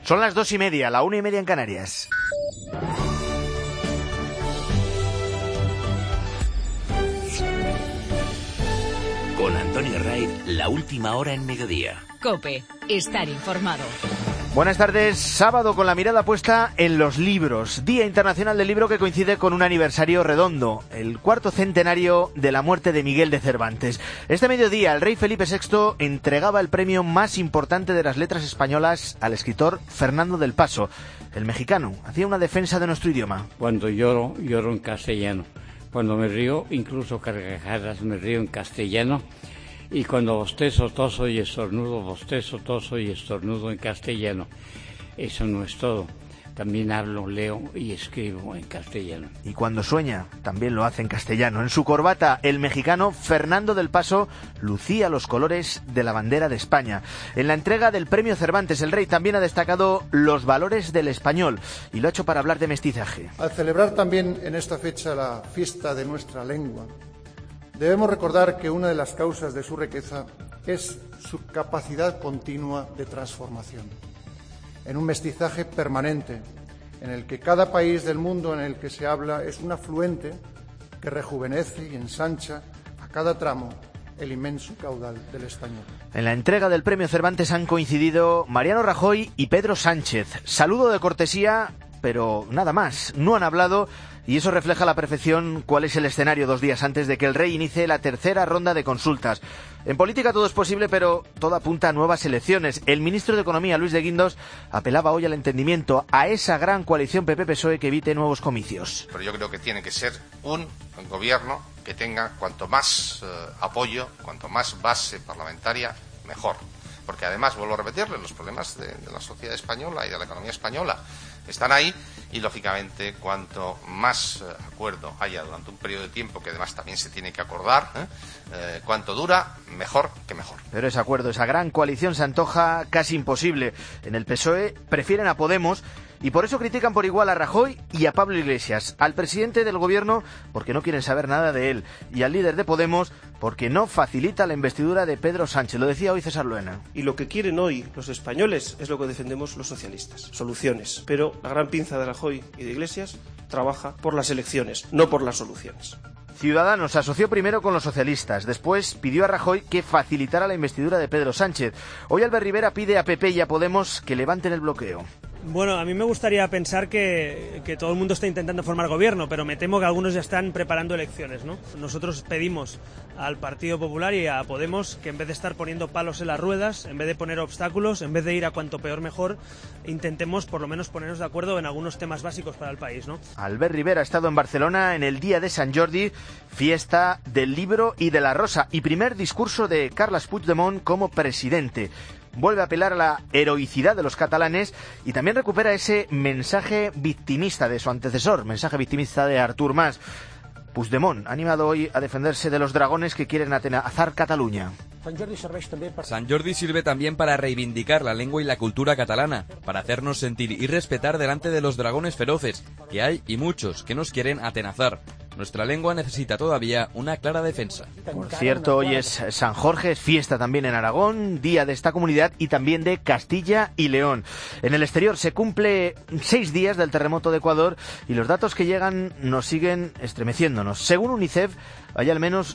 Son las 2:30, la 1:30 en Canarias. Con Antonio Raiz, la última hora en mediodía. COPE, estar informado. Buenas tardes, sábado con la mirada puesta en los libros. Día Internacional del Libro que coincide con un aniversario redondo, el 4º centenario de la muerte de Miguel de Cervantes. Este mediodía el rey Felipe VI entregaba el premio más importante de las letras españolas al escritor Fernando del Paso. El mexicano hacía una defensa de nuestro idioma. Cuando lloro, lloro en castellano. Cuando me río, incluso carcajadas, me río en castellano. Y cuando bostezo, toso y estornudo, bostezo, toso y estornudo en castellano. Eso no es todo. También hablo, leo y escribo en castellano. Y cuando sueña, también lo hace en castellano. En su corbata, el mexicano Fernando del Paso lucía los colores de la bandera de España. En la entrega del premio Cervantes, el rey también ha destacado los valores del español y lo ha hecho para hablar de mestizaje. Al celebrar también en esta fecha la fiesta de nuestra lengua, debemos recordar que una de las causas de su riqueza es su capacidad continua de transformación, en un mestizaje permanente, en el que cada país del mundo en el que se habla es un afluente que rejuvenece y ensancha a cada tramo el inmenso caudal del español. En la entrega del premio Cervantes han coincidido Mariano Rajoy y Pedro Sánchez. Saludo de cortesía, pero nada más, no han hablado. Y eso refleja a la perfección cuál es el escenario 2 días antes de que el rey inicie la tercera ronda de consultas. En política todo es posible, pero todo apunta a nuevas elecciones. El ministro de Economía, Luis de Guindos, apelaba hoy al entendimiento, a esa gran coalición PP-PSOE que evite nuevos comicios. Pero yo creo que tiene que ser un gobierno que tenga cuanto más apoyo, cuanto más base parlamentaria, mejor. Porque además, vuelvo a repetirle, los problemas de la sociedad española y de la economía española están ahí y, lógicamente, cuanto más acuerdo haya durante un periodo de tiempo, que además también se tiene que acordar, cuanto dura, mejor que mejor. Pero ese acuerdo, esa gran coalición se antoja casi imposible. En el PSOE prefieren a Podemos y por eso critican por igual a Rajoy y a Pablo Iglesias, al presidente del gobierno porque no quieren saber nada de él y al líder de Podemos porque no facilita la investidura de Pedro Sánchez. Lo decía hoy César Luena. Y lo que quieren hoy los españoles es lo que defendemos los socialistas, soluciones. Pero la gran pinza de Rajoy y de Iglesias trabaja por las elecciones, no por las soluciones. Ciudadanos se asoció primero con los socialistas, después pidió a Rajoy que facilitara la investidura de Pedro Sánchez. Hoy Albert Rivera pide a PP y a Podemos que levanten el bloqueo. Bueno, a mí me gustaría pensar que todo el mundo está intentando formar gobierno, pero me temo que algunos ya están preparando elecciones, ¿no? Nosotros pedimos al Partido Popular y a Podemos que en vez de estar poniendo palos en las ruedas, en vez de poner obstáculos, en vez de ir a cuanto peor mejor, intentemos por lo menos ponernos de acuerdo en algunos temas básicos para el país, ¿no? Albert Rivera ha estado en Barcelona en el día de Sant Jordi, fiesta del libro y de la rosa, y primer discurso de Carles Puigdemont como presidente. Vuelve a apelar a la heroicidad de los catalanes y también recupera ese mensaje victimista de su antecesor, mensaje victimista de Artur Mas. Puigdemont ha animado hoy a defenderse de los dragones que quieren atenazar Cataluña. Sant Jordi sirve también para reivindicar la lengua y la cultura catalana, para hacernos sentir y respetar delante de los dragones feroces, que hay y muchos que nos quieren atenazar. Nuestra lengua necesita todavía una clara defensa. Por cierto, hoy es San Jorge, es fiesta también en Aragón, día de esta comunidad y también de Castilla y León. En el exterior se cumple 6 días del terremoto de Ecuador y los datos que llegan nos siguen estremeciéndonos. Según UNICEF, hay al menos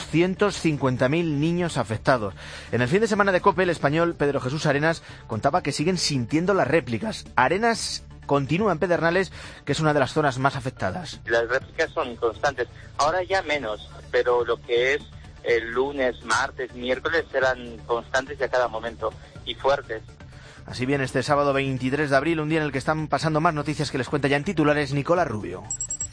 250.000 niños afectados. En el fin de semana de COPE, el español Pedro Jesús Arenas contaba que siguen sintiendo las réplicas. Arenas continúa en Pedernales, que es una de las zonas más afectadas. Las réplicas son constantes, ahora ya menos, pero lo que es el lunes, martes, miércoles serán constantes y a cada momento, y fuertes. Así bien, este sábado 23 de abril, un día en el que están pasando más noticias que les cuenta ya en titulares Nicolás Rubio.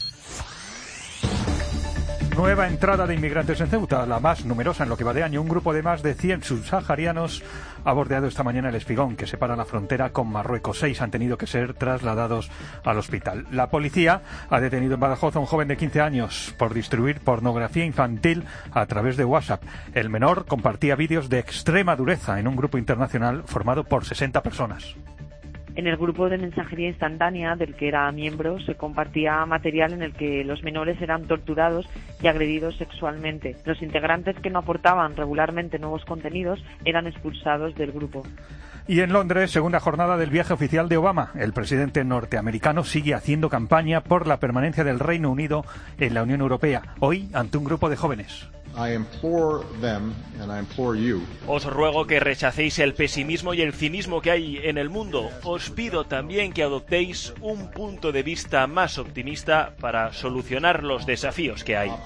Nueva entrada de inmigrantes en Ceuta, la más numerosa en lo que va de año. Un grupo de más de 100 subsaharianos ha bordeado esta mañana el espigón que separa la frontera con Marruecos. 6 han tenido que ser trasladados al hospital. La policía ha detenido en Badajoz a un joven de 15 años por distribuir pornografía infantil a través de WhatsApp. El menor compartía vídeos de extrema dureza en un grupo internacional formado por 60 personas. En el grupo de mensajería instantánea del que era miembro se compartía material en el que los menores eran torturados y agredidos sexualmente. Los integrantes que no aportaban regularmente nuevos contenidos eran expulsados del grupo. Y en Londres, segunda jornada del viaje oficial de Obama. El presidente norteamericano sigue haciendo campaña por la permanencia del Reino Unido en la Unión Europea, hoy ante un grupo de jóvenes. Os ruego que rechacéis el pesimismo y el cinismo que hay en el mundo. Os pido también que adoptéis un punto de vista más optimista para solucionar los desafíos que hay.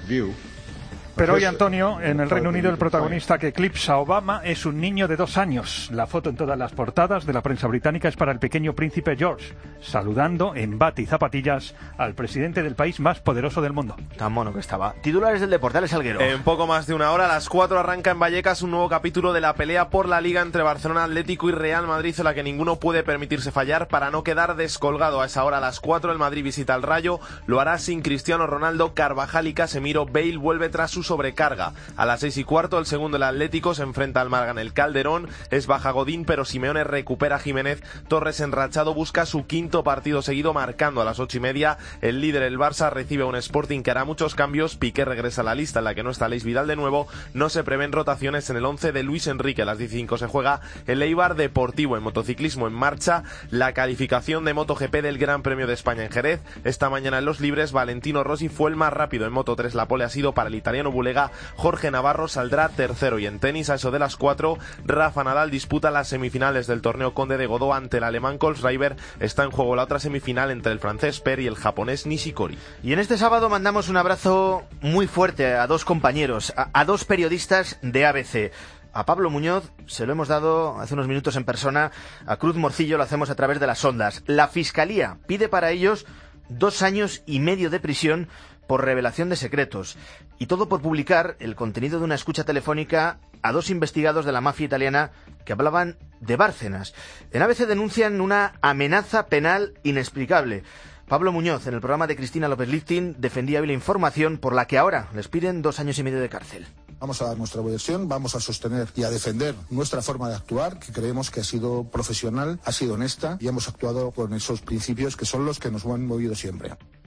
Pero hoy, Antonio, en el Reino Unido el protagonista que eclipsa a Obama es un niño de 2 años. La foto en todas las portadas de la prensa británica es para el pequeño príncipe George, saludando en bata y zapatillas al presidente del país más poderoso del mundo. Tan mono que estaba. Titulares del deporte, Alex Salguero. En poco más de una hora, a las 4 arranca en Vallecas un nuevo capítulo de la pelea por la Liga entre Barcelona, Atlético y Real Madrid, en la que ninguno puede permitirse fallar para no quedar descolgado. A esa hora, a las 4, el Madrid visita al Rayo, lo hará sin Cristiano Ronaldo, Carvajal y Casemiro. Bale vuelve tras su sobrecarga. A las 6:15, el segundo, el Atlético, se enfrenta al Málaga en el Calderón. Es baja Godín, pero Simeone recupera a Jiménez. Torres, enrachado, busca su 5º partido seguido, marcando a las 8:30. El líder, el Barça, recibe a un Sporting que hará muchos cambios. Piqué regresa a la lista, en la que no está Luis Vidal de nuevo. No se prevén rotaciones en el 11 de Luis Enrique. A las 15 se juega el Eibar Deportivo. En motociclismo en marcha la calificación de MotoGP del Gran Premio de España en Jerez. Esta mañana en los libres, Valentino Rossi fue el más rápido. En Moto3 la pole ha sido para el italiano Bulega. Jorge Navarro saldrá tercero. Y en tenis, a eso de las 4, Rafa Nadal disputa las semifinales del torneo Conde de Godó ante el alemán Kohlschreiber. Está en juego la otra semifinal entre el francés Per y el japonés Nishikori. Y en este sábado mandamos un abrazo muy fuerte a 2 compañeros, a 2 periodistas de ABC. A Pablo Muñoz se lo hemos dado hace unos minutos en persona, a Cruz Morcillo lo hacemos a través de las ondas. La Fiscalía pide para ellos 2 años y medio de prisión por revelación de secretos. Y todo por publicar el contenido de una escucha telefónica a 2 investigados de la mafia italiana que hablaban de Bárcenas. En ABC denuncian una amenaza penal inexplicable. Pablo Muñoz, en el programa de Cristina López Liftin, defendía hoy la información por la que ahora les piden 2 años y medio de cárcel. Vamos a dar nuestra versión, vamos a sostener y a defender nuestra forma de actuar, que creemos que ha sido profesional, ha sido honesta y hemos actuado con esos principios que son los que nos han movido siempre.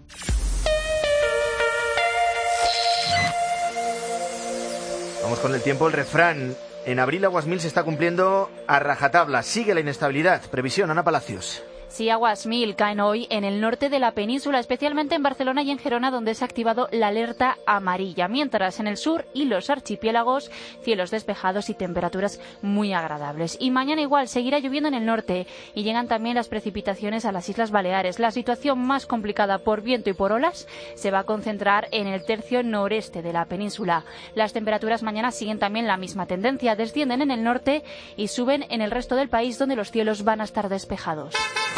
Vamos con el tiempo, el refrán. En abril Aguasmil se está cumpliendo a rajatabla. Sigue la inestabilidad. Previsión, Ana Palacios. Sí, aguas mil caen hoy en el norte de la península, especialmente en Barcelona y en Gerona, donde se ha activado la alerta amarilla. Mientras en el sur y los archipiélagos, cielos despejados y temperaturas muy agradables. Y mañana igual seguirá lloviendo en el norte y llegan también las precipitaciones a las Islas Baleares. La situación más complicada por viento y por olas se va a concentrar en el tercio noreste de la península. Las temperaturas mañana siguen también la misma tendencia, descienden en el norte y suben en el resto del país, donde los cielos van a estar despejados.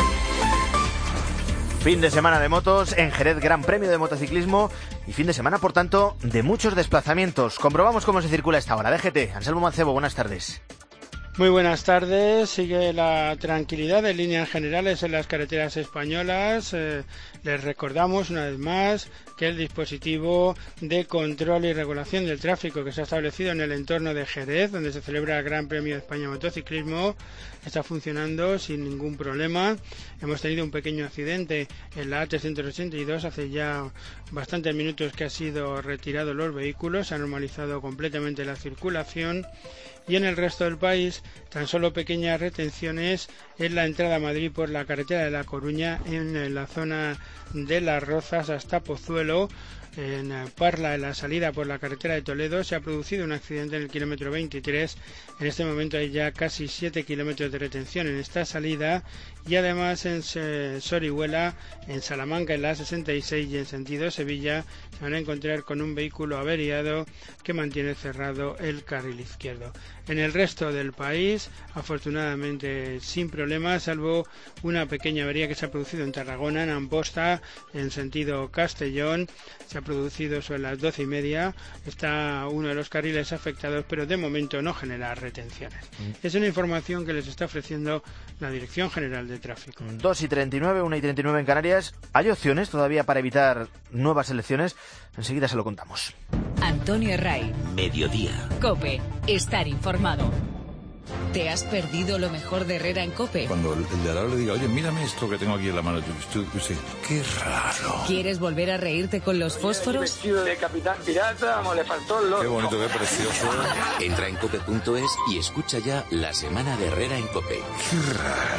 Fin de semana de motos, en Jerez Gran Premio de Motociclismo y fin de semana, por tanto, de muchos desplazamientos. Comprobamos cómo se circula a esta hora. DGT, Anselmo Mancebo, buenas tardes. Muy buenas tardes. Sigue la tranquilidad en líneas generales en las carreteras españolas. Les recordamos una vez más que el dispositivo de control y regulación del tráfico que se ha establecido en el entorno de Jerez, donde se celebra el Gran Premio de España de Motociclismo, está funcionando sin ningún problema. Hemos tenido un pequeño accidente en la AT182 hace ya bastantes minutos que ha sido retirado los vehículos, se ha normalizado completamente la circulación. Y en el resto del país, tan solo pequeñas retenciones en la entrada a Madrid por la carretera de La Coruña, en la zona de Las Rozas hasta Pozuelo. En Parla, en la salida por la carretera de Toledo, se ha producido un accidente en el kilómetro 23. En este momento hay ya casi 7 kilómetros de retención en esta salida. Y además en Sorihuela, en Salamanca, en la 66 y en sentido Sevilla, se van a encontrar con un vehículo averiado que mantiene cerrado el carril izquierdo. En el resto del país, afortunadamente sin problemas, salvo una pequeña avería que se ha producido en Tarragona, en Amposta, en sentido Castellón. Se ha producido sobre las 12:30. Está uno de los carriles afectados, pero de momento no genera retenciones. Es una información que les está ofreciendo la Dirección General de Tráfico. 2:39, 1:39 en Canarias. ¿Hay opciones todavía para evitar nuevas elecciones? Enseguida se lo contamos. Antonio Ray. Mediodía. COPE. Estar informado. ¿Te has perdido lo mejor de Herrera en COPE? Cuando el de al lado le diga, oye, mírame esto que tengo aquí en la mano, tú dices, qué raro. ¿Quieres volver a reírte con los fósforos? Vestido de capitán pirata, le faltó el loco. Qué bonito, qué precioso. Entra en cope.es y escucha ya la semana de Herrera en COPE. Qué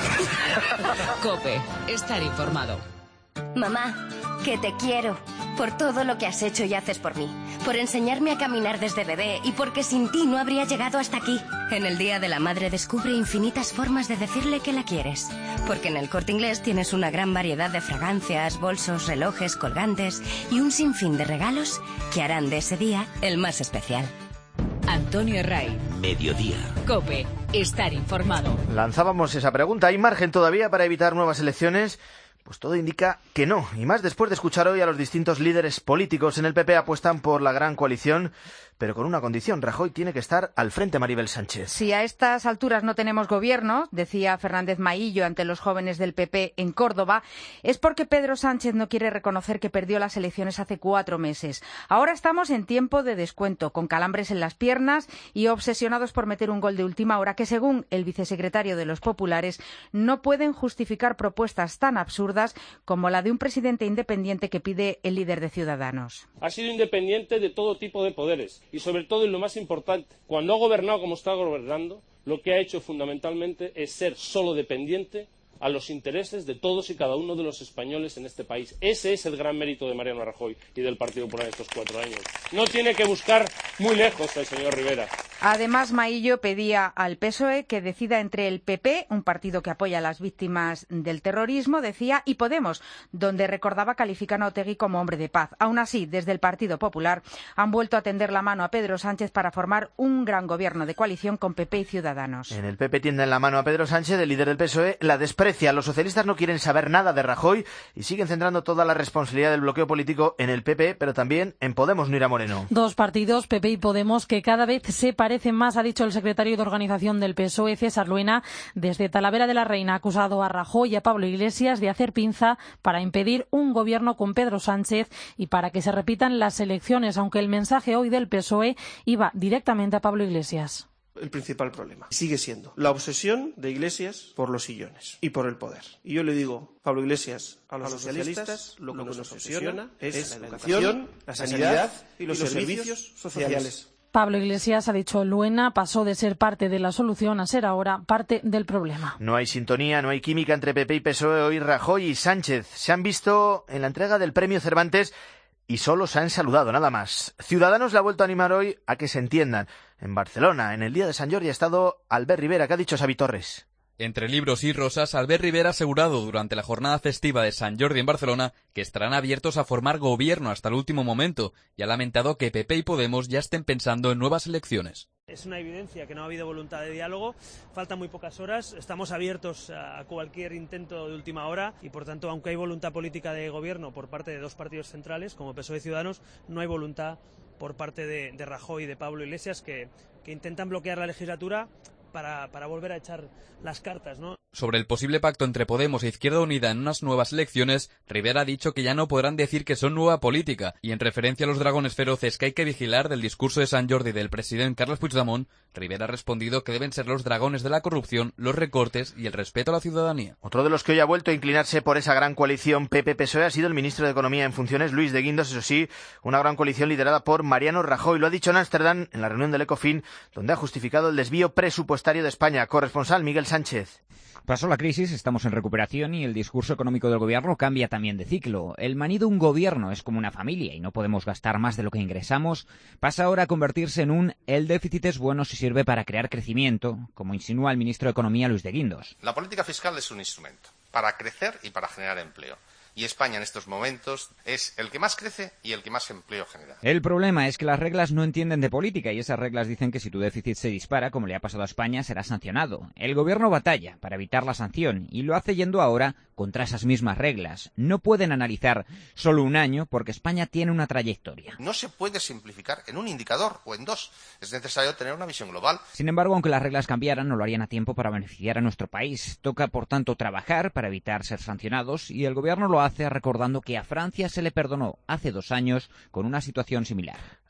raro. COPE, estar informado. Mamá, que te quiero. Por todo lo que has hecho y haces por mí. Por enseñarme a caminar desde bebé y porque sin ti no habría llegado hasta aquí. En el Día de la Madre descubre infinitas formas de decirle que la quieres. Porque en el Corte Inglés tienes una gran variedad de fragancias, bolsos, relojes, colgantes y un sinfín de regalos que harán de ese día el más especial. Antonio Herray. Mediodía. COPE, estar informado. Lanzábamos esa pregunta. ¿Hay margen todavía para evitar nuevas elecciones? Pues todo indica que no, y más después de escuchar hoy a los distintos líderes políticos. En el PP apuestan por la gran coalición, pero con una condición: Rajoy tiene que estar al frente, Maribel Sánchez. Si a estas alturas no tenemos gobierno, decía Fernández Maillo ante los jóvenes del PP en Córdoba, es porque Pedro Sánchez no quiere reconocer que perdió las elecciones hace 4 meses. Ahora estamos en tiempo de descuento, con calambres en las piernas y obsesionados por meter un gol de última hora que, según el vicesecretario de los populares, no pueden justificar propuestas tan absurdas como la de un presidente independiente que pide el líder de Ciudadanos. Ha sido independiente de todo tipo de poderes y, sobre todo, y lo más importante, cuando ha gobernado como está gobernando, lo que ha hecho fundamentalmente es ser solo dependiente a los intereses de todos y cada uno de los españoles en este país. Ese es el gran mérito de Mariano Rajoy y del Partido Popular en estos 4 años. No tiene que buscar muy lejos al señor Rivera. Además, Maillo pedía al PSOE que decida entre el PP, un partido que apoya a las víctimas del terrorismo, decía, y Podemos, donde recordaba califican a Otegi como hombre de paz. Aún así, desde el Partido Popular han vuelto a tender la mano a Pedro Sánchez para formar un gran gobierno de coalición con PP y Ciudadanos. En el PP tienden la mano a Pedro Sánchez, el líder del PSOE la desprecia. Los socialistas no quieren saber nada de Rajoy y siguen centrando toda la responsabilidad del bloqueo político en el PP, pero también en Podemos, Nuira Moreno. Dos partidos, PP y Podemos, que cada vez se parecen más, ha dicho el secretario de organización del PSOE, César Luena. Desde Talavera de la Reina ha acusado a Rajoy y a Pablo Iglesias de hacer pinza para impedir un gobierno con Pedro Sánchez y para que se repitan las elecciones, aunque el mensaje hoy del PSOE iba directamente a Pablo Iglesias. El principal problema sigue siendo la obsesión de Iglesias por los sillones y por el poder. Y yo le digo, Pablo Iglesias, a los socialistas lo que nos obsesiona es la educación, la sanidad y los servicios sociales. Pablo Iglesias, ha dicho Luena, pasó de ser parte de la solución a ser ahora parte del problema. No hay sintonía, no hay química entre PP y PSOE. Hoy Rajoy y Sánchez se han visto en la entrega del premio Cervantes y solo se han saludado, nada más. Ciudadanos le ha vuelto a animar hoy a que se entiendan. En Barcelona, en el día de San Jordi, ha estado Albert Rivera. ¿Qué ha dicho Xavi Torres? Entre libros y rosas, Albert Rivera ha asegurado durante la jornada festiva de San Jordi en Barcelona que estarán abiertos a formar gobierno hasta el último momento y ha lamentado que PP y Podemos ya estén pensando en nuevas elecciones. Es una evidencia que no ha habido voluntad de diálogo, faltan muy pocas horas, estamos abiertos a cualquier intento de última hora y, por tanto, aunque hay voluntad política de gobierno por parte de dos partidos centrales, como PSOE y Ciudadanos, no hay voluntad por parte de Rajoy y de Pablo Iglesias, que intentan bloquear la legislatura para volver a echar las cartas, ¿no? Sobre el posible pacto entre Podemos e Izquierda Unida en unas nuevas elecciones, Rivera ha dicho que ya no podrán decir que son nueva política, y en referencia a los dragones feroces que hay que vigilar del discurso de San Jordi del presidente Carles Puigdemont, Rivera ha respondido que deben ser los dragones de la corrupción, los recortes y el respeto a la ciudadanía. Otro de los que hoy ha vuelto a inclinarse por esa gran coalición PP-PSOE ha sido el ministro de Economía en funciones, Luis de Guindos, eso sí, una gran coalición liderada por Mariano Rajoy. Lo ha dicho en Ámsterdam, en la reunión del Ecofin, donde ha justificado el desvío presupuestario de España. Corresponsal Miguel Sánchez. Pasó la crisis, estamos en recuperación y el discurso económico del gobierno cambia también de ciclo. El manido un gobierno es como una familia y no podemos gastar más de lo que ingresamos. Pasa ahora a convertirse en un el déficit es bueno si sirve para crear crecimiento, como insinúa el ministro de Economía Luis de Guindos. La política fiscal es un instrumento para crecer y para generar empleo. Y España en estos momentos es el que más crece y el que más empleo genera. El problema es que las reglas no entienden de política y esas reglas dicen que si tu déficit se dispara, como le ha pasado a España, será sancionado. El gobierno batalla para evitar la sanción y lo hace yendo ahora contra esas mismas reglas. No pueden analizar solo un año porque España tiene una trayectoria. No se puede simplificar en un indicador o en dos. Es necesario tener una visión global. Sin embargo, aunque las reglas cambiaran, no lo harían a tiempo para beneficiar a nuestro país. Toca, por tanto, trabajar para evitar ser sancionados y el gobierno lo hace recordando que a Francia se le perdonó hace 2 años con una situación similar.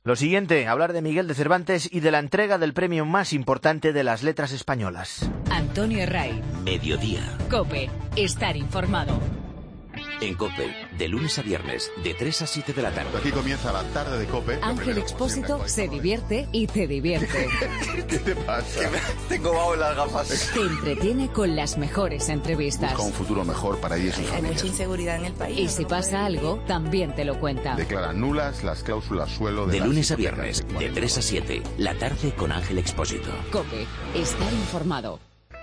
Lo siguiente, hablar de Miguel de Cervantes y de la entrega del premio más importante de las letras españolas. Antonio Ray. Mediodía. COPE. Estar informado. En COPE, de lunes a viernes, de 3 a 7 de la tarde. Aquí comienza la tarde de COPE. Ángel Expósito se divierte y te divierte. ¿Qué te pasa? Tengo vaho en las gafas. Te entretiene con las mejores entrevistas. Busca un futuro mejor para ella y sus Hay familias. mucha inseguridad en el país. Y si pasa algo, también te lo cuenta. Declaran nulas las cláusulas suelo de las lunes a hipotecas. viernes, de 3 a 7, la tarde con Ángel Expósito. COPE. Estar informado.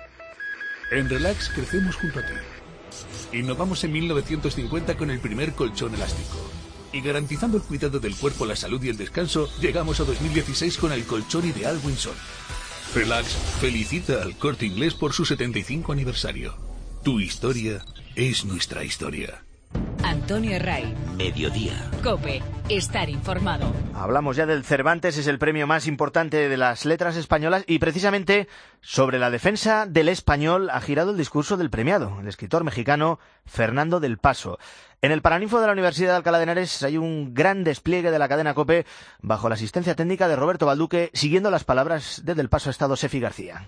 En Relax crecemos junto a ti. Innovamos en 1950 con el primer colchón elástico. Y garantizando el cuidado del cuerpo, la salud y el descanso, llegamos a 2016 con el colchón ideal Windsor. Relax felicita al Corte Inglés por su 75 aniversario. Tu historia es nuestra historia. Antonio Ray. Mediodía. COPE. Estar informado. Hablamos ya del Cervantes, es el premio más importante de las letras españolas y precisamente sobre la defensa del español ha girado el discurso del premiado, el escritor mexicano Fernando del Paso. En el Paraninfo de la Universidad de Alcalá de Henares hay un gran despliegue de la cadena COPE bajo la asistencia técnica de Roberto Balduque, siguiendo las palabras de Del Paso ha estado Sefi García.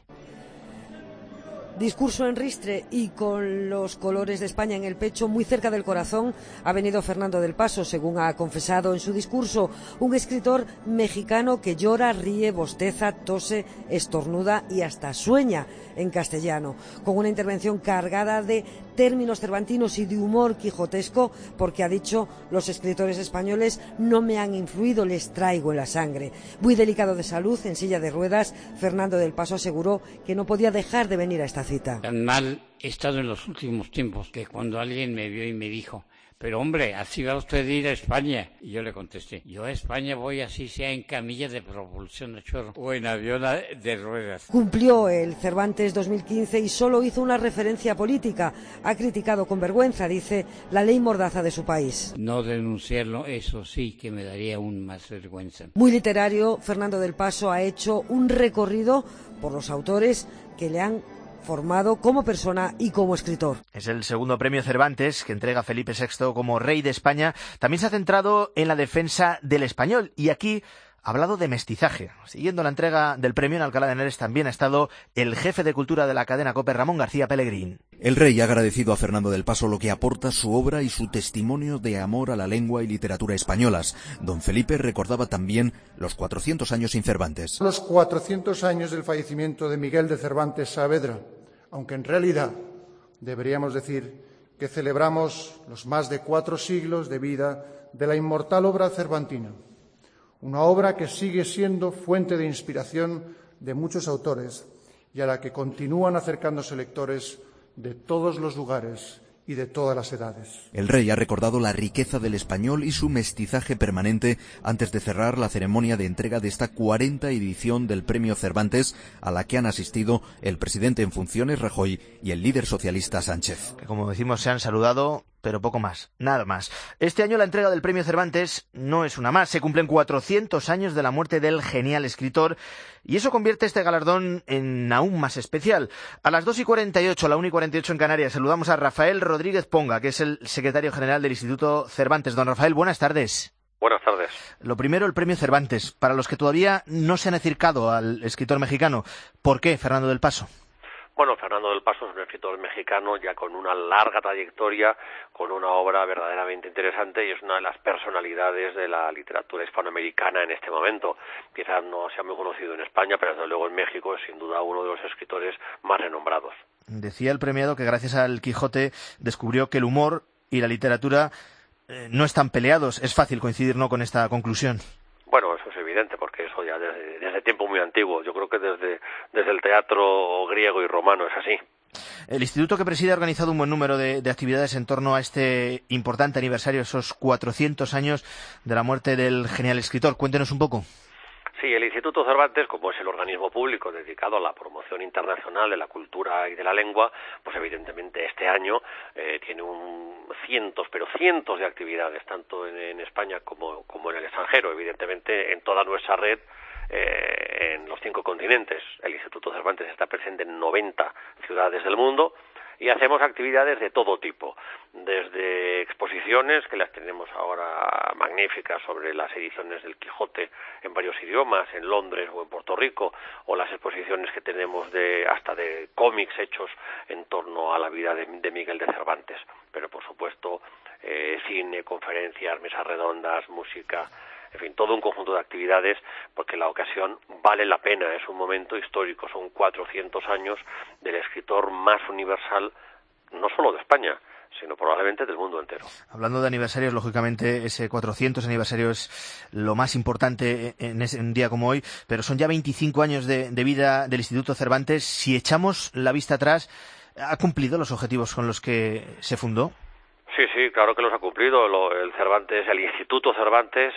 Discurso en ristre y con los colores de España en el pecho, muy cerca del corazón, ha venido Fernando del Paso, según ha confesado en su discurso, un escritor mexicano que llora, ríe, bosteza, tose, estornuda y hasta sueña en castellano, con una intervención cargada de términos cervantinos y de humor quijotesco, porque ha dicho, los escritores españoles no me han influido, les traigo en la sangre. Muy delicado de salud, en silla de ruedas, Fernando del Paso aseguró que no podía dejar de venir a esta cita. Tan mal he estado en los últimos tiempos que cuando alguien me vio y me dijo, pero hombre, así va usted a ir a España. Y yo le contesté, yo a España voy así sea en camilla de propulsión de chorro o en avión de ruedas. Cumplió el Cervantes 2015 y solo hizo una referencia política. Ha criticado con vergüenza, dice, la ley mordaza de su país. No denunciarlo, eso sí que me daría aún más vergüenza. Muy literario, Fernando del Paso ha hecho un recorrido por los autores que le han formado como persona y como escritor. Es el segundo premio Cervantes que entrega Felipe VI como rey de España. También se ha centrado en la defensa del español y aquí ha hablado de mestizaje. Siguiendo la entrega del premio en Alcalá de Henares también ha estado el jefe de cultura de la cadena COPE, Ramón García Pellegrín. El rey ha agradecido a Fernando del Paso lo que aporta su obra y su testimonio de amor a la lengua y literatura españolas. Don Felipe recordaba también los 400 años sin Cervantes. Los 400 años del fallecimiento de Miguel de Cervantes Saavedra, aunque en realidad deberíamos decir que celebramos los más de 4 siglos de vida de la inmortal obra cervantina, una obra que sigue siendo fuente de inspiración de muchos autores y a la que continúan acercándose lectores de todos los lugares y de todas las edades. El rey ha recordado la riqueza del español y su mestizaje permanente antes de cerrar la ceremonia de entrega de esta 40ª edición del Premio Cervantes, a la que han asistido el presidente en funciones Rajoy y el líder socialista Sánchez. Que, como decimos, se han saludado, pero poco más, nada más. Este año la entrega del Premio Cervantes no es una más, se cumplen 400 años de la muerte del genial escritor y eso convierte este galardón en aún más especial. A las 2:48, la 1:48 en Canarias, saludamos a Rafael Rodríguez Ponga, que es el secretario general del Instituto Cervantes. Don Rafael, buenas tardes. Buenas tardes. Lo primero, el Premio Cervantes. Para los que todavía no se han acercado al escritor mexicano, ¿por qué Fernando del Paso? Bueno, Fernando del Paso es un escritor mexicano ya con una larga trayectoria, con una obra verdaderamente interesante y es una de las personalidades de la literatura hispanoamericana en este momento. Quizás no sea muy conocido en España, pero desde luego en México es sin duda uno de los escritores más renombrados. Decía el premiado que gracias al Quijote descubrió que el humor y la literatura no están peleados. Es fácil coincidir, ¿no?, con esta conclusión. Bueno, eso es evidente, porque eso ya desde tiempo muy antiguo. Yo creo que desde el teatro griego y romano es así. El instituto que preside ha organizado un buen número de actividades en torno a este importante aniversario, esos 400 años de la muerte del genial escritor. Cuéntenos un poco. Sí, el Instituto Cervantes, como es el organismo público dedicado a la promoción internacional de la cultura y de la lengua, pues evidentemente este año tiene cientos de actividades, tanto en España como en el extranjero, evidentemente en toda nuestra red, en los 5 continentes. El Instituto Cervantes está presente en 90 ciudades del mundo Y hacemos actividades de todo tipo, desde exposiciones, que las tenemos ahora magníficas, sobre las ediciones del Quijote en varios idiomas, en Londres o en Puerto Rico, o las exposiciones que tenemos hasta de cómics hechos en torno a la vida de Miguel de Cervantes. Pero por supuesto, cine, conferencias, mesas redondas, música, en fin, todo un conjunto de actividades, porque la ocasión vale la pena, es un momento histórico, son 400 años del escritor más universal, no solo de España, sino probablemente del mundo entero. Hablando de aniversarios, lógicamente ese 400 aniversario es lo más importante en un día como hoy, pero son ya 25 años de vida del Instituto Cervantes. Si echamos la vista atrás, ¿ha cumplido los objetivos con los que se fundó? Sí, claro que los ha cumplido. El Instituto Cervantes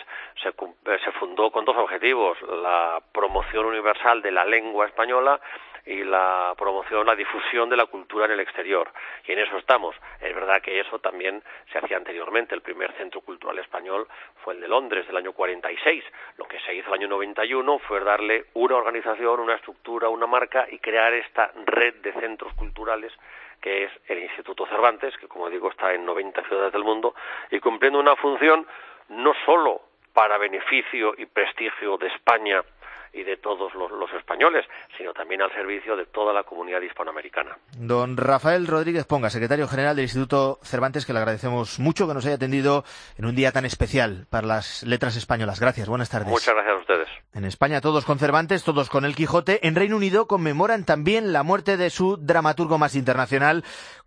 se fundó con dos objetivos: la promoción universal de la lengua española y la difusión de la cultura en el exterior. Y en eso estamos. Es verdad que eso también se hacía anteriormente. El primer centro cultural español fue el de Londres, del año 46. Lo que se hizo el año 91 fue darle una organización, una estructura, una marca y crear esta red de centros culturales que es el Instituto Cervantes, que como digo está en 90 ciudades del mundo y cumpliendo una función no solo para beneficio y prestigio de España y de todos los españoles, sino también al servicio de toda la comunidad hispanoamericana. Don Rafael Rodríguez Ponga, secretario general del Instituto Cervantes, que le agradecemos mucho que nos haya atendido en un día tan especial para las letras españolas. Gracias, buenas tardes. Muchas gracias a ustedes. En España todos con Cervantes, todos con el Quijote. En Reino Unido conmemoran también la muerte de su dramaturgo más internacional,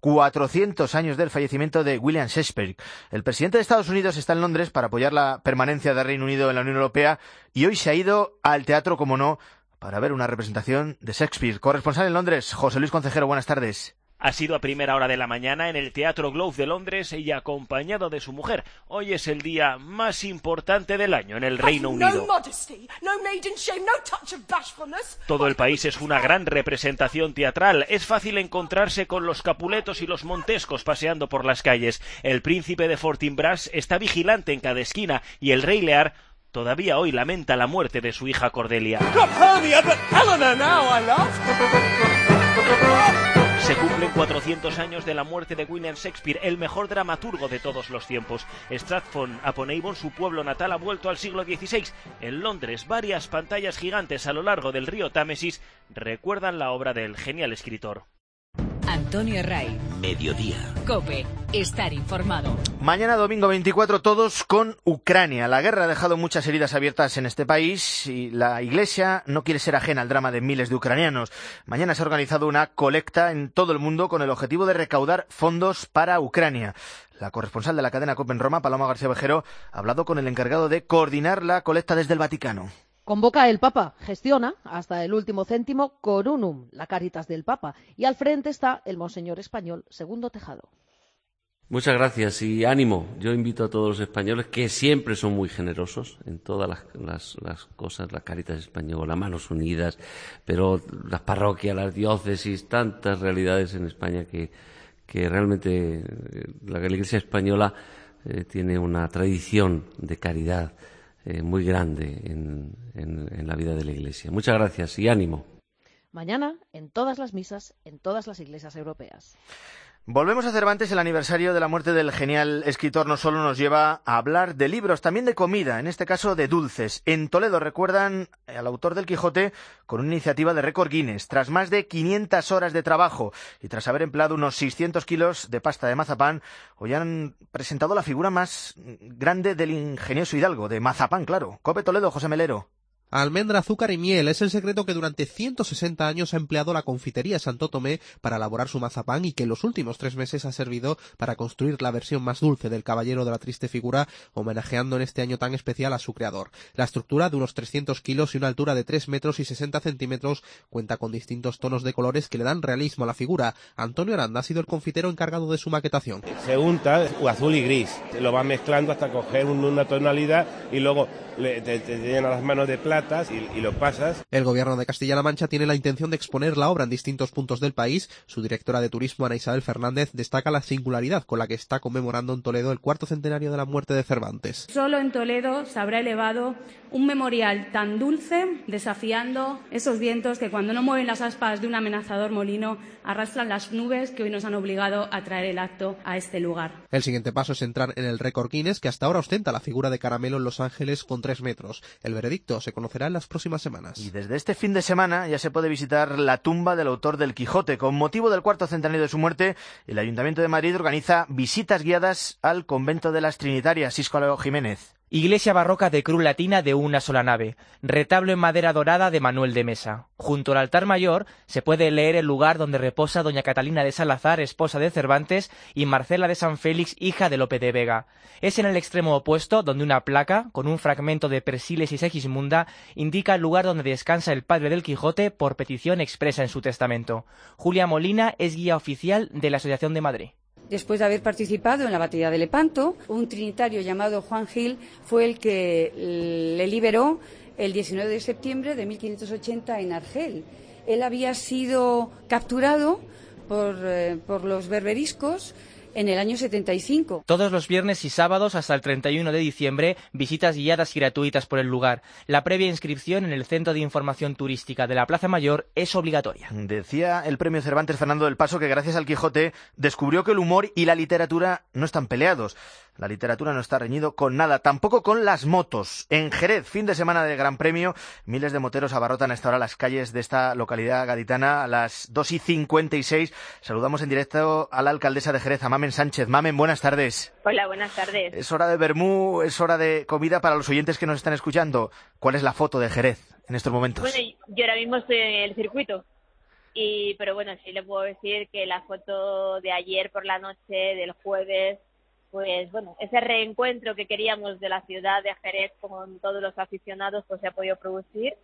400 años del fallecimiento de William Shakespeare. El presidente de Estados Unidos está en Londres para apoyar la permanencia del Reino Unido en la Unión Europea y hoy se ha ido al teatro, como no, para ver una representación de Shakespeare. Corresponsal en Londres, José Luis Concejero, buenas tardes. Ha sido a primera hora de la mañana en el Teatro Globe de Londres y acompañado de su mujer. Hoy es el día más importante del año en el Reino Unido. Todo el país es una gran representación teatral. Es fácil encontrarse con los Capuletos y los Montescos paseando por las calles. El príncipe de Fortinbras está vigilante en cada esquina y el rey Lear todavía hoy lamenta la muerte de su hija Cordelia. Se cumplen 400 años de la muerte de William Shakespeare, el mejor dramaturgo de todos los tiempos. Stratford-upon-Avon, su pueblo natal, ha vuelto al siglo XVI. En Londres, varias pantallas gigantes a lo largo del río Támesis recuerdan la obra del genial escritor. Antonio Ray. Mediodía. COPE. Estar informado. Mañana domingo 24 todos con Ucrania. La guerra ha dejado muchas heridas abiertas en este país y la Iglesia no quiere ser ajena al drama de miles de ucranianos. Mañana se ha organizado una colecta en todo el mundo con el objetivo de recaudar fondos para Ucrania. La corresponsal de la cadena COPE en Roma, Paloma García Vejero, ha hablado con el encargado de coordinar la colecta desde el Vaticano. Convoca el Papa, gestiona hasta el último céntimo Corunum, la Cáritas del Papa, y al frente está el monseñor español Segundo Tejado. Muchas gracias y ánimo. Yo invito a todos los españoles, que siempre son muy generosos en todas las cosas, la Cáritas española, Manos Unidas, pero las parroquias, las diócesis, tantas realidades en España que realmente la Iglesia española tiene una tradición de caridad muy grande en la vida de la Iglesia. Muchas gracias y ánimo. Mañana, en todas las misas, en todas las iglesias europeas. Volvemos a Cervantes. El aniversario de la muerte del genial escritor no solo nos lleva a hablar de libros, también de comida, en este caso de dulces. En Toledo recuerdan al autor del Quijote con una iniciativa de récord Guinness. Tras más de 500 horas de trabajo y tras haber empleado unos 600 kilos de pasta de mazapán, hoy han presentado la figura más grande del ingenioso hidalgo, de mazapán, claro. COPE Toledo, José Melero. Almendra, azúcar y miel es el secreto que durante 160 años ha empleado la confitería Santo Tomé para elaborar su mazapán y que en los últimos 3 meses ha servido para construir la versión más dulce del Caballero de la Triste Figura, homenajeando en este año tan especial a su creador. La estructura, de unos 300 kilos y una altura de 3 metros y 60 centímetros, cuenta con distintos tonos de colores que le dan realismo a la figura. Antonio Aranda ha sido el confitero encargado de su maquetación. Se unta azul y gris, lo va mezclando hasta coger una tonalidad y luego te llena las manos de plata regatas y lo pasas. El gobierno de Castilla-La Mancha tiene la intención de exponer la obra en distintos puntos del país. Su directora de turismo, Ana Isabel Fernández, destaca la singularidad con la que está conmemorando en Toledo el 4º centenario de la muerte de Cervantes. Solo en Toledo se habrá elevado un memorial tan dulce, desafiando esos vientos que cuando no mueven las aspas de un amenazador molino arrastran las nubes que hoy nos han obligado a traer el acto a este lugar. El siguiente paso es entrar en el récord Guinness, que hasta ahora ostenta la figura de Caramelo en Los Ángeles con 3 metros. El veredicto se conocerá en las próximas semanas. Y desde este fin de semana ya se puede visitar la tumba del autor del Quijote. Con motivo del 4º centenario de su muerte, el Ayuntamiento de Madrid organiza visitas guiadas al convento de las Trinitarias. Sisco Jiménez. Iglesia barroca de cruz latina de una sola nave, retablo en madera dorada de Manuel de Mesa. Junto al altar mayor se puede leer el lugar donde reposa doña Catalina de Salazar, esposa de Cervantes, y Marcela de San Félix, hija de Lope de Vega. Es en el extremo opuesto donde una placa, con un fragmento de Persiles y Segismunda, indica el lugar donde descansa el padre del Quijote por petición expresa en su testamento. Julia Molina es guía oficial de la Asociación de Madrid. Después de haber participado en la batalla de Lepanto, un trinitario llamado Juan Gil fue el que le liberó el 19 de septiembre de 1580 en Argel. Él había sido capturado por los berberiscos en el año 75. Todos los viernes y sábados hasta el 31 de diciembre, visitas guiadas y gratuitas por el lugar. La previa inscripción en el Centro de Información Turística de la Plaza Mayor es obligatoria. Decía el premio Cervantes Fernando del Paso que gracias al Quijote descubrió que el humor y la literatura no están peleados. La literatura no está reñido con nada, tampoco con las motos. En Jerez, fin de semana de Gran Premio, miles de moteros abarrotan a esta hora las calles de esta localidad gaditana a las 2:56. Saludamos en directo a la alcaldesa de Jerez, a Mamen Sánchez. Mamen, buenas tardes. Hola, buenas tardes. Es hora de vermú, es hora de comida para los oyentes que nos están escuchando. ¿Cuál es la foto de Jerez en estos momentos? Bueno, yo ahora mismo estoy en el circuito. Pero bueno, sí le puedo decir que la foto de ayer por la noche, del jueves, pues bueno, ese reencuentro que queríamos de la ciudad de Jerez con todos los aficionados, pues se ha podido producir.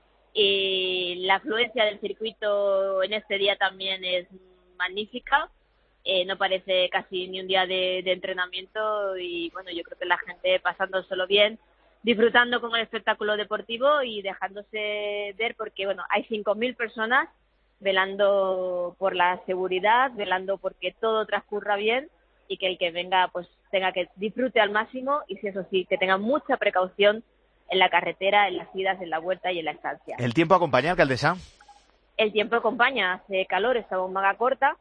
Y la afluencia del circuito en este día también es magnífica. No parece casi ni un día de entrenamiento y bueno, yo creo que la gente pasándoselo bien, disfrutando con el espectáculo deportivo y dejándose ver porque bueno, hay 5.000 personas velando por la seguridad, velando porque todo transcurra bien y que el que venga pues tenga que disfrute al máximo y si eso sí, que tenga mucha precaución en la carretera, en las idas, en la vuelta y en la estancia. ¿El tiempo acompaña, alcaldesa? El tiempo acompaña, hace calor, estamos en manga corta,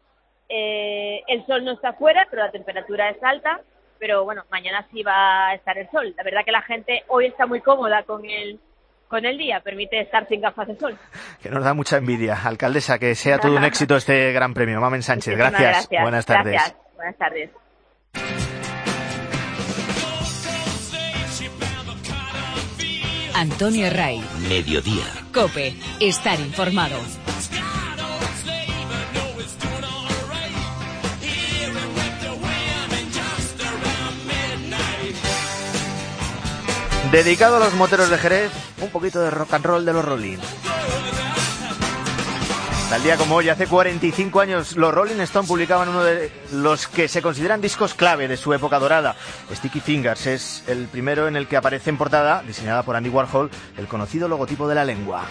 el sol no está afuera, pero la temperatura es alta, pero bueno, mañana sí va a estar el sol. La verdad que la gente hoy está muy cómoda con el día, permite estar sin gafas de sol. Que nos da mucha envidia. Alcaldesa, que sea todo un éxito este Gran Premio. Mamen Sánchez, gracias. Buenas tardes. Gracias. Buenas tardes. Antonio Ray. Mediodía. COPE. Estar informado. Dedicado a los moteros de Jerez, un poquito de rock and roll de los Rolling. Tal día como hoy, hace 45 años, los Rolling Stone publicaban uno de los que se consideran discos clave de su época dorada. Sticky Fingers es el primero en el que aparece en portada, diseñada por Andy Warhol, el conocido logotipo de la lengua.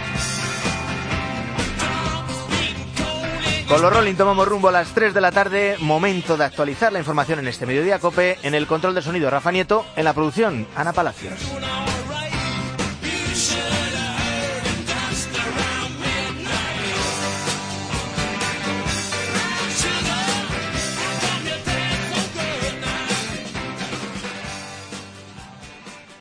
Con los Rolling tomamos rumbo a las 3 de la tarde, momento de actualizar la información en este Mediodía COPE, en el control de sonido Rafa Nieto, en la producción Ana Palacios.